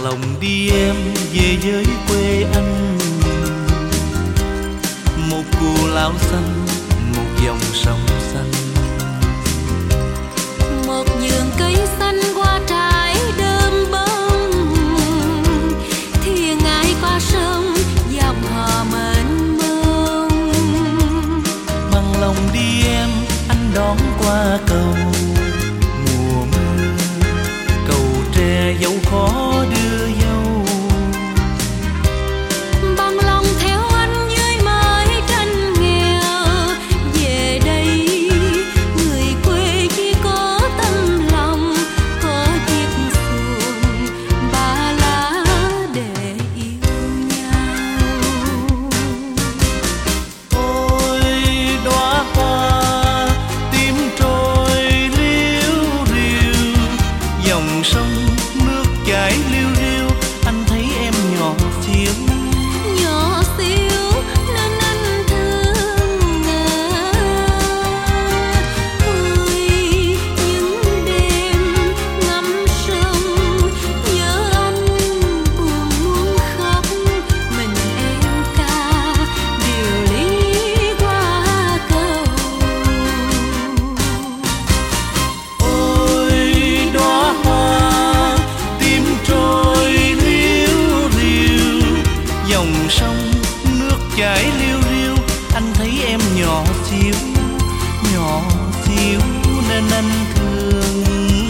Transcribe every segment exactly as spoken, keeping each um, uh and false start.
lòng đi em về với quê anh, một cù lao xanh, một dòng sông xanh, một vườn cây xanh qua trái đơm bông, thuyền ai qua sông dòng hò mênh mông. bằng lòng đi em anh đón qua cầu mùa mưa, cầu tre dẫu khó đưa dâu. Bằng lòng theo anh dưới mái tranh nghèo, về đây người quê chỉ có tâm lòng, có chiếc xuồng ba lá để yêu nhau. Ôi đóa hoa tím trôi liu riu, dòng sông nước chảy liu riu, anh thấy em nhỏ xíu. Nhỏ xíu nên anh thương ngờ. Ôi những đêm ngắm sông nhớ anh buồn muốn khóc, mình em ca điều lý qua cầu. Ôi đóa hoa tím trôi liu riu, dòng sông nước chảy liu riu, anh thấy em nhỏ xíu, nhỏ xíu nên anh thương.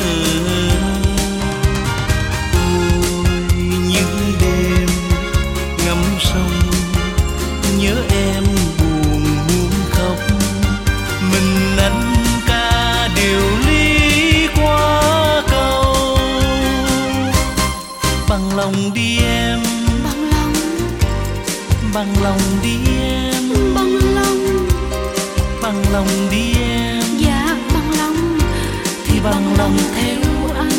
Ôi những đêm ngắm sông nhớ em buồn muốn khóc, mình anh ca điều lý qua cầu. Bằng lòng đi em, Bằng lòng, bằng lòng đi em, bằng lòng, bằng lòng đi em, dạ bằng lòng, thì bằng lòng theo anh.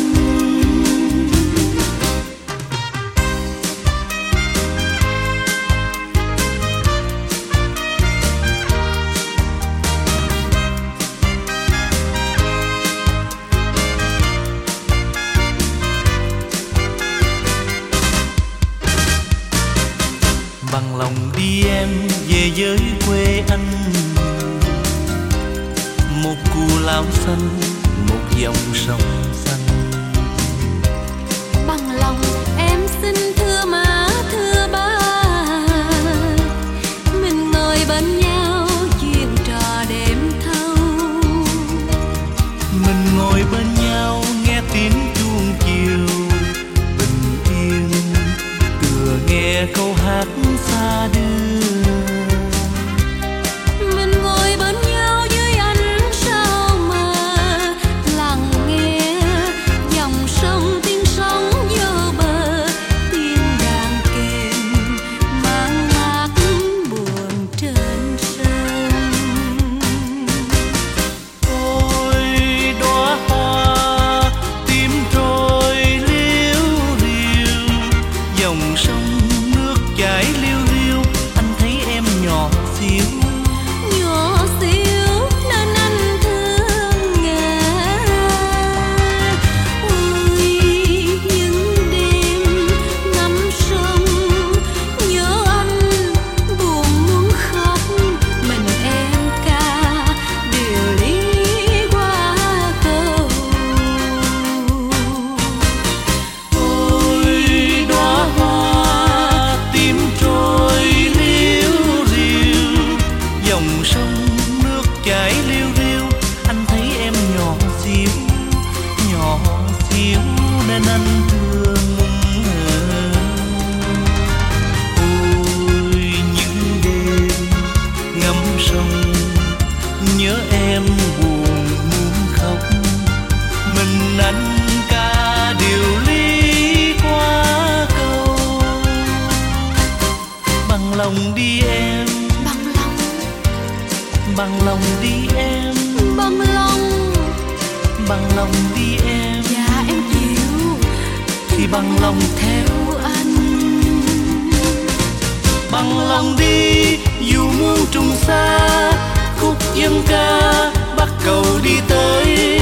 bằng lòng đi em về với quê anh, một cù lao xanh, một dòng sông xanh. Bằng lòng em xin thưa má thưa ba, mình ngồi bên nhau chuyện trò đêm thâu. Mình ngồi bên nhau nghe tiếng chuông chiều bình yên, tựa nghe câu hát xa đưa. Mình ngồi bên nhau dưới ánh sao mờ, lặng nghe dòng sông tiếng sóng vô bờ, tiếng đàn kèn mang mát buồn trên sông. Ôi đóa hoa tím trôi liu riu, dòng sông nước chảy liu riu, anh thấy em nhỏ xíu. Nhỏ xíu nên anh thương ngờ. Ôi những đêm ngắm sông nhớ anh buồn muốn khóc, mình em ca điều lý qua cầu. Ôi đóa hoa tím trôi liu riu, dòng sông nước chảy liu riu, anh thấy em nhỏ xíu, nhỏ xíu nên anh thương. Ôi những đêm ngắm sông nhớ em buồn muốn khóc, mình anh ca điều lý qua cầu. Bằng lòng đi em, Bằng lòng, bằng lòng đi em, bằng lòng, bằng lòng đi em, dạ em chịu thì bằng lòng theo anh. bằng lòng đi dù muôn trùng xa, khúc dân ca bắt cầu đi tới